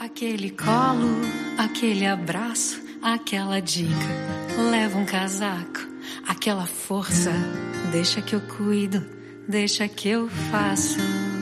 Aquele colo, aquele abraço, aquela dica, leva um casaco, aquela força, deixa que eu cuido, deixa que eu faço.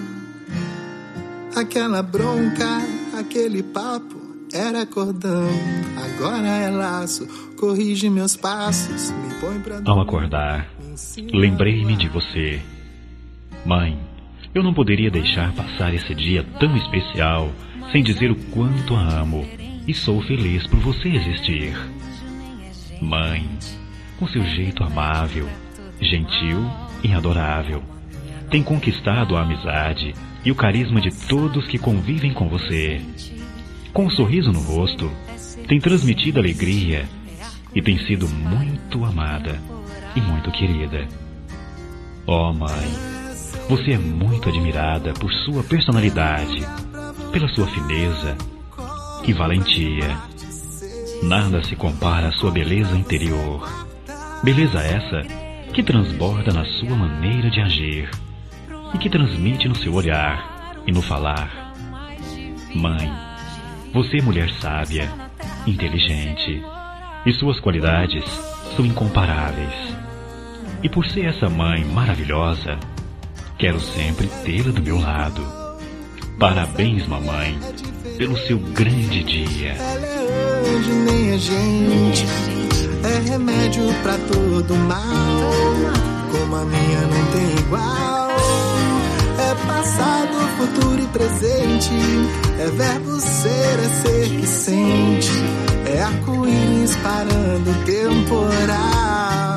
Aquela bronca, aquele papo, era cordão, agora é laço, corrige meus passos, me põe pra dormir. Ao acordar, lembrei-me de você. Mãe, eu não poderia deixar passar esse dia tão especial sem dizer o quanto a amo e sou feliz por você existir. Mãe, com seu jeito amável, gentil e adorável, tem conquistado a amizade e o carisma de todos que convivem com você. Com um sorriso no rosto, tem transmitido alegria e tem sido muito amada e muito querida. Oh, mãe, você é muito admirada por sua personalidade, pela sua fineza e valentia. Nada se compara à sua beleza interior. Beleza essa que transborda na sua maneira de agir e que transmite no seu olhar e no falar. Mãe, você é mulher sábia, inteligente, e suas qualidades são incomparáveis. E por ser essa mãe maravilhosa, quero sempre tê-la do meu lado. Parabéns, mamãe, pelo seu grande dia. Ela é anjo, nem a gente, é remédio pra todo mal, como a minha não tem igual. É passado, futuro e presente, é verbo ser, é ser que sente, é arco-íris parando o temporal.